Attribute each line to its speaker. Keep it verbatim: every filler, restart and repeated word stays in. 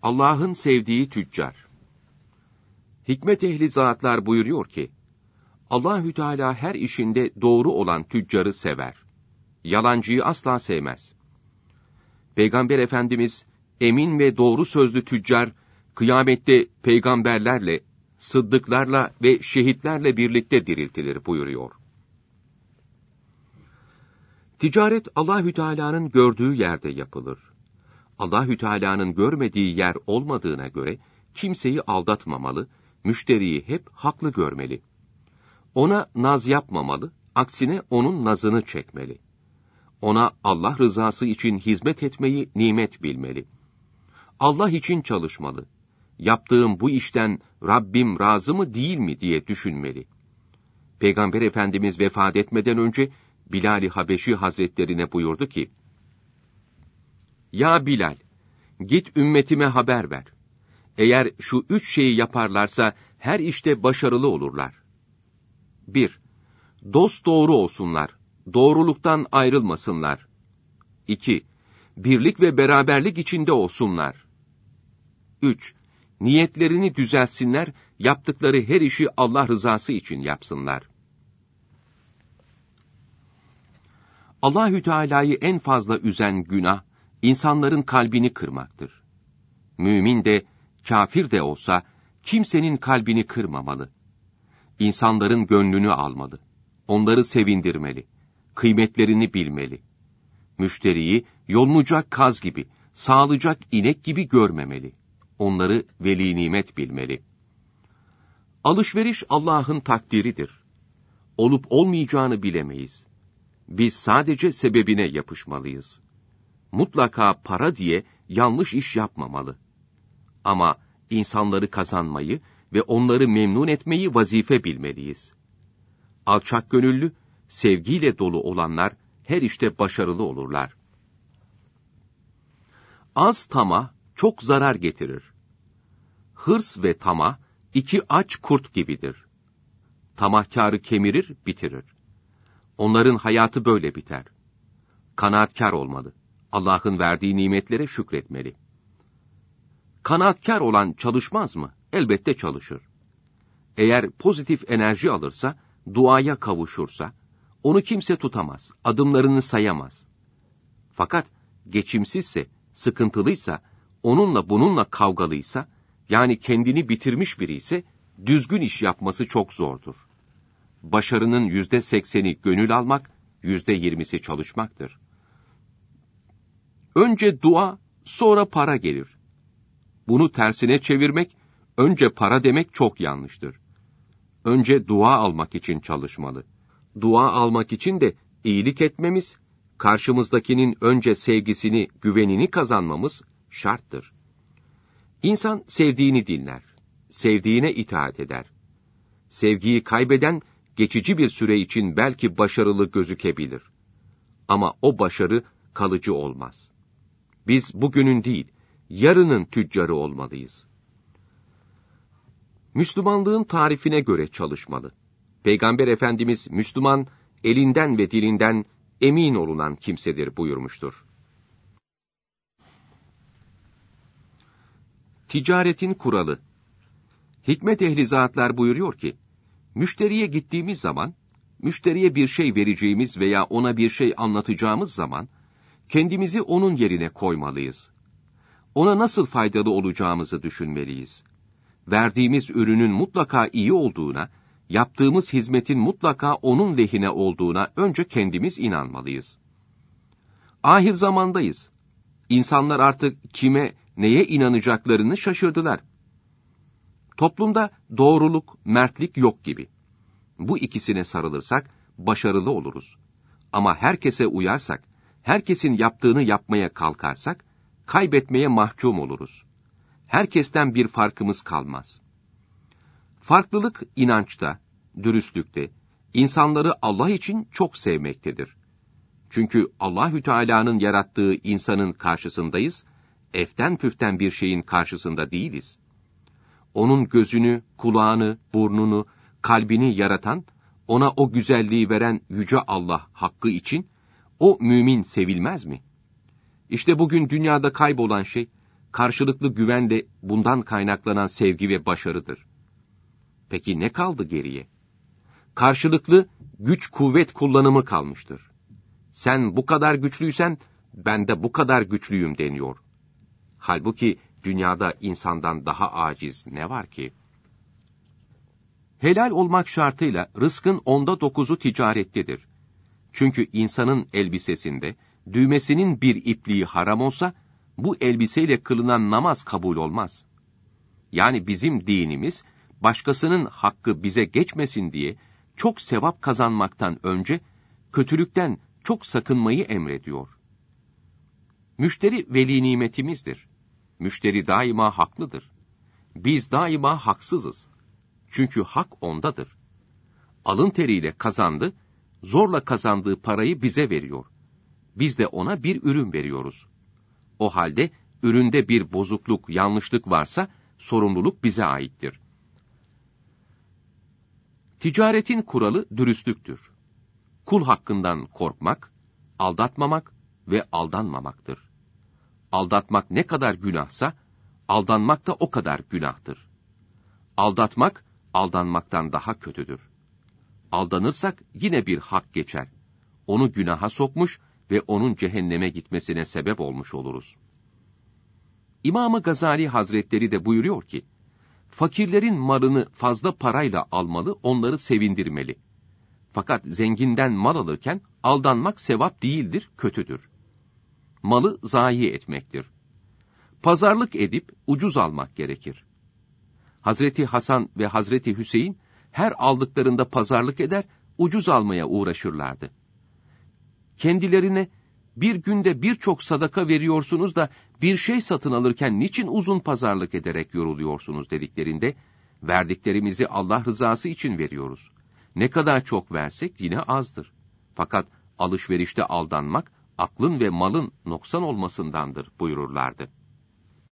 Speaker 1: Allah'ın sevdiği tüccar. Hikmet ehli zatlar buyuruyor ki, Allahü Teala her işinde doğru olan tüccarı sever. Yalancıyı asla sevmez. Peygamber Efendimiz, emin ve doğru sözlü tüccar, kıyamette peygamberlerle, sıddıklarla ve şehitlerle birlikte diriltilir buyuruyor. Ticaret Allahü Teala'nın gördüğü yerde yapılır. Allahü Teala'nın görmediği yer olmadığına göre kimseyi aldatmamalı, müşteriyi hep haklı görmeli. Ona naz yapmamalı, aksine onun nazını çekmeli. Ona Allah rızası için hizmet etmeyi nimet bilmeli. Allah için çalışmalı. Yaptığım bu işten Rabbim razı mı değil mi diye düşünmeli. Peygamber Efendimiz vefat etmeden önce Bilal-i Habeşi Hazretlerine buyurdu ki, Ya Bilal, git ümmetime haber ver. Eğer şu üç şeyi yaparlarsa her işte başarılı olurlar. bir. Dosdoğru olsunlar, doğruluktan ayrılmasınlar. iki. Birlik ve beraberlik içinde olsunlar. üç. Niyetlerini düzeltsinler, yaptıkları her işi Allah rızası için yapsınlar. Allahü Teala'yı en fazla üzen günah, insanların kalbini kırmaktır. Mümin de, kafir de olsa, kimsenin kalbini kırmamalı. İnsanların gönlünü almalı. Onları sevindirmeli. Kıymetlerini bilmeli. Müşteriyi yolunacak kaz gibi, sağlayacak inek gibi görmemeli. Onları veli nimet bilmeli. Alışveriş Allah'ın takdiridir. Olup olmayacağını bilemeyiz. Biz sadece sebebine yapışmalıyız. Mutlaka para diye yanlış iş yapmamalı. Ama insanları kazanmayı ve onları memnun etmeyi vazife bilmeliyiz. Alçak gönüllü, sevgiyle dolu olanlar her işte başarılı olurlar. Az tamah çok zarar getirir. Hırs ve tamah iki aç kurt gibidir. Tamahkârı kemirir, bitirir. Onların hayatı böyle biter. Kanaatkar olmalı. Allah'ın verdiği nimetlere şükretmeli. Kanaatkar olan çalışmaz mı? Elbette çalışır. Eğer pozitif enerji alırsa, duaya kavuşursa, onu kimse tutamaz, adımlarını sayamaz. Fakat geçimsizse, sıkıntılıysa, onunla bununla kavgalıysa, yani kendini bitirmiş biri ise, düzgün iş yapması çok zordur. Başarının yüzde sekseni gönül almak, yüzde yirmisi çalışmaktır. Önce dua, sonra para gelir. Bunu tersine çevirmek, önce para demek çok yanlıştır. Önce dua almak için çalışmalı. Dua almak için de iyilik etmemiz, karşımızdakinin önce sevgisini, güvenini kazanmamız şarttır. İnsan sevdiğini dinler, sevdiğine itaat eder. Sevgiyi kaybeden, geçici bir süre için belki başarılı gözükebilir. Ama o başarı kalıcı olmaz. Biz bugünün değil, yarının tüccarı olmalıyız. Müslümanlığın tarifine göre çalışmalı. Peygamber Efendimiz, Müslüman, elinden ve dilinden emin olunan kimsedir buyurmuştur. Ticaretin kuralı. Hikmet ehli zatlar buyuruyor ki, müşteriye gittiğimiz zaman, müşteriye bir şey vereceğimiz veya ona bir şey anlatacağımız zaman, kendimizi onun yerine koymalıyız. Ona nasıl faydalı olacağımızı düşünmeliyiz. Verdiğimiz ürünün mutlaka iyi olduğuna, yaptığımız hizmetin mutlaka onun lehine olduğuna önce kendimiz inanmalıyız. Ahir zamandayız. İnsanlar artık kime, neye inanacaklarını şaşırdılar. Toplumda doğruluk, mertlik yok gibi. Bu ikisine sarılırsak başarılı oluruz. Ama herkese uyarsak, herkesin yaptığını yapmaya kalkarsak, kaybetmeye mahkum oluruz. Herkesten bir farkımız kalmaz. Farklılık inançta, dürüstlükte, insanları Allah için çok sevmektedir. Çünkü Allahü Teala'nın yarattığı insanın karşısındayız, eften püften bir şeyin karşısında değiliz. Onun gözünü, kulağını, burnunu, kalbini yaratan, ona o güzelliği veren yüce Allah hakkı için, o mümin sevilmez mi? İşte bugün dünyada kaybolan şey, karşılıklı güven de bundan kaynaklanan sevgi ve başarıdır. Peki ne kaldı geriye? Karşılıklı güç kuvvet kullanımı kalmıştır. Sen bu kadar güçlüysen ben de bu kadar güçlüyüm deniyor. Halbuki dünyada insandan daha aciz ne var ki? Helal olmak şartıyla rızkın onda dokuzu ticarettedir. Çünkü insanın elbisesinde düğmesinin bir ipliği haram olsa, bu elbiseyle kılınan namaz kabul olmaz. Yani bizim dinimiz, başkasının hakkı bize geçmesin diye, çok sevap kazanmaktan önce, kötülükten çok sakınmayı emrediyor. Müşteri veli nimetimizdir. Müşteri daima haklıdır. Biz daima haksızız. Çünkü hak ondadır. Alın teriyle kazandı, zorla kazandığı parayı bize veriyor. Biz de ona bir ürün veriyoruz. O halde üründe bir bozukluk, yanlışlık varsa sorumluluk bize aittir. Ticaretin kuralı dürüstlüktür. Kul hakkından korkmak, aldatmamak ve aldanmamaktır. Aldatmak ne kadar günahsa, aldanmak da o kadar günahtır. Aldatmak, aldanmaktan daha kötüdür. Aldanırsak yine bir hak geçer. Onu günaha sokmuş ve onun cehenneme gitmesine sebep olmuş oluruz. İmam-ı Gazali Hazretleri de buyuruyor ki, fakirlerin malını fazla parayla almalı, onları sevindirmeli. Fakat zenginden mal alırken aldanmak sevap değildir, kötüdür. Malı zayi etmektir. Pazarlık edip ucuz almak gerekir. Hazreti Hasan ve Hazreti Hüseyin her aldıklarında pazarlık eder, ucuz almaya uğraşırlardı. Kendilerine bir günde birçok sadaka veriyorsunuz da bir şey satın alırken niçin uzun pazarlık ederek yoruluyorsunuz dediklerinde, verdiklerimizi Allah rızası için veriyoruz. Ne kadar çok versek yine azdır. Fakat alışverişte aldanmak, aklın ve malın noksan olmasındandır buyururlardı.